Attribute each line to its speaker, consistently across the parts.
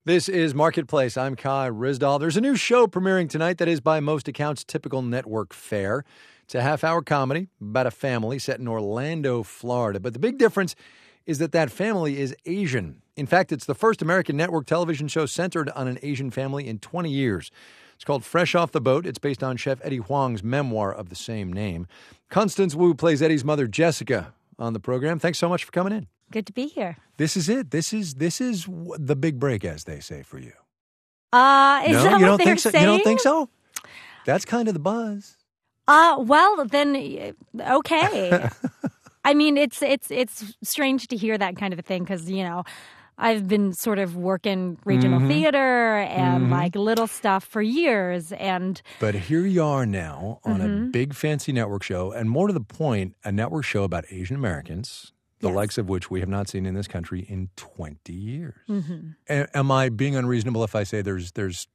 Speaker 1: This is Marketplace. I'm Kai Ryssdal. There's a new show premiering tonight that is, by most accounts, typical network fare. It's a half-hour comedy about a family set in Orlando, Florida. But the big difference is that family is Asian. In fact, it's the first American network television show centered on an Asian family in 20 years. It's called Fresh Off the Boat. It's based on Chef Eddie Huang's memoir of the same name. Constance Wu plays Eddie's mother, Jessica, on the program. Thanks so much for coming in.
Speaker 2: Good to be here.
Speaker 1: This is it. This is the big break, as they say, for you.
Speaker 2: Is that what they're saying?
Speaker 1: You don't think so? That's kind of the buzz.
Speaker 2: Well, then, okay. I mean, it's strange to hear that kind of a thing because, I've been sort of working regional theater and like little stuff for years. But
Speaker 1: here you are now on a big fancy network show, and more to the point, a network show about Asian Americans, the likes of which we have not seen in this country in 20 years. Am I being unreasonable if I say there's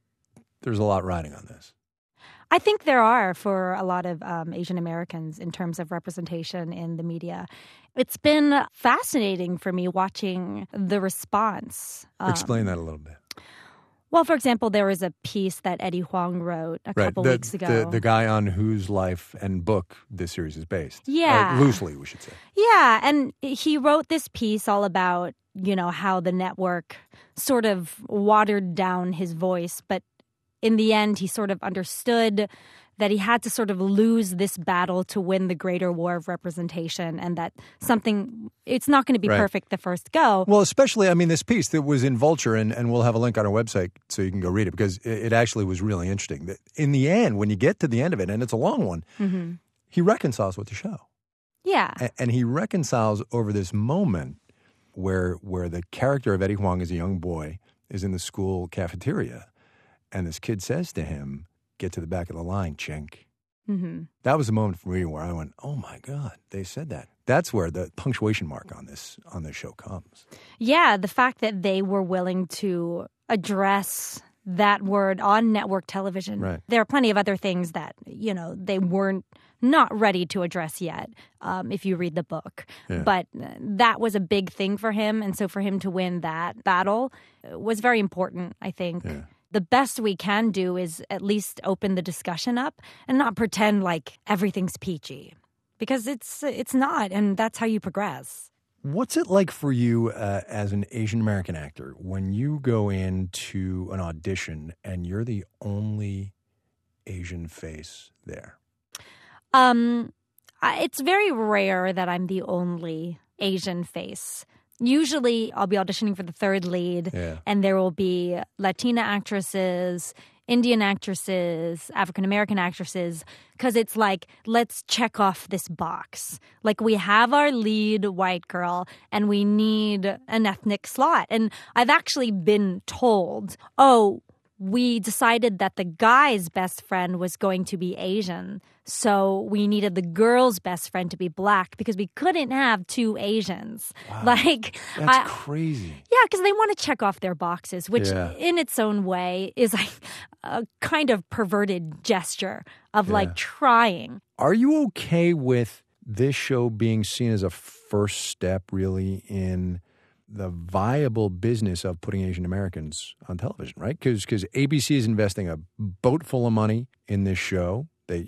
Speaker 1: a lot riding on this?
Speaker 2: I think there are for a lot of Asian Americans in terms of representation in the media. It's been fascinating for me watching the response.
Speaker 1: Explain that a little bit.
Speaker 2: Well, for example, there was a piece that Eddie Huang wrote a couple weeks ago.
Speaker 1: The guy on whose life and book this series is based.
Speaker 2: Yeah.
Speaker 1: Loosely, we should say.
Speaker 2: Yeah, and he wrote this piece all about, how the network sort of watered down his voice, but in the end, he sort of understood that he had to sort of lose this battle to win the greater war of representation, and that it's not going to be perfect the first go.
Speaker 1: Well, especially, this piece that was in Vulture, and we'll have a link on our website so you can go read it, because it actually was really interesting. That in the end, when you get to the end of it, and it's a long one, he reconciles with the show.
Speaker 2: Yeah.
Speaker 1: And he reconciles over this moment where the character of Eddie Huang as a young boy is in the school cafeteria, and this kid says to him, "Get to the back of the line, chink." That was a moment for me where I went, "Oh my God, they said that." That's where the punctuation mark on this show comes.
Speaker 2: Yeah, the fact that they were willing to address that word on network television.
Speaker 1: Right.
Speaker 2: There are plenty of other things that, they weren't not ready to address yet, if you read the book.
Speaker 1: Yeah.
Speaker 2: But that was a big thing for him. And so for him to win that battle was very important, I think.
Speaker 1: Yeah.
Speaker 2: The best we can do is at least open the discussion up and not pretend like everything's peachy, because it's not, and that's how you progress.
Speaker 1: What's it like for you as an Asian American actor when you go into an audition and you're the only Asian face there?
Speaker 2: It's very rare that I'm the only Asian face. Usually I'll be auditioning for the third lead, and there will be Latina actresses, Indian actresses, African-American actresses, because it's like, let's check off this box. Like, we have our lead white girl, and we need an ethnic slot. And I've actually been told, we decided that the guy's best friend was going to be Asian, so we needed the girl's best friend to be black because we couldn't have two Asians.
Speaker 1: Wow.
Speaker 2: That's
Speaker 1: crazy.
Speaker 2: Yeah, because they want to check off their boxes, which in its own way is like a kind of perverted gesture of trying.
Speaker 1: Are you okay with this show being seen as a first step really in the viable business of putting Asian Americans on television, right? Because ABC is investing a boat full of money in this show.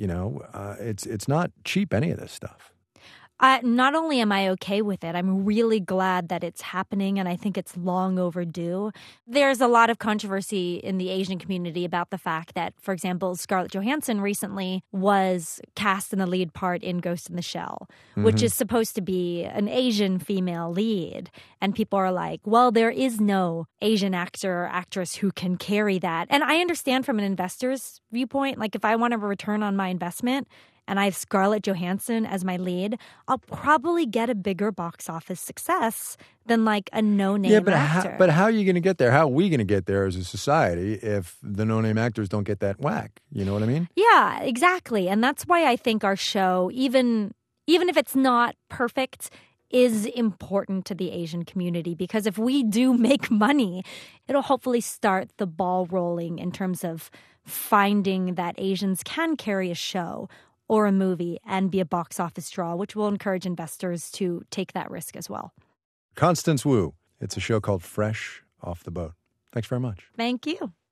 Speaker 1: It's not cheap, any of this stuff.
Speaker 2: Not only am I okay with it, I'm really glad that it's happening, and I think it's long overdue. There's a lot of controversy in the Asian community about the fact that, for example, Scarlett Johansson recently was cast in the lead part in Ghost in the Shell, which is supposed to be an Asian female lead. And people are like, well, there is no Asian actor or actress who can carry that. And I understand from an investor's viewpoint, like if I want a return on my investment, and I have Scarlett Johansson as my lead, I'll probably get a bigger box office success than like a no-name actor.
Speaker 1: But how are you going to get there? How are we going to get there as a society if the no-name actors don't get that whack? You know what I mean?
Speaker 2: Yeah, exactly. And that's why I think our show, even if it's not perfect, is important to the Asian community, because if we do make money, it'll hopefully start the ball rolling in terms of finding that Asians can carry a show or a movie and be a box office draw, which will encourage investors to take that risk as well.
Speaker 1: Constance Wu. It's a show called Fresh Off the Boat. Thanks very much.
Speaker 2: Thank you.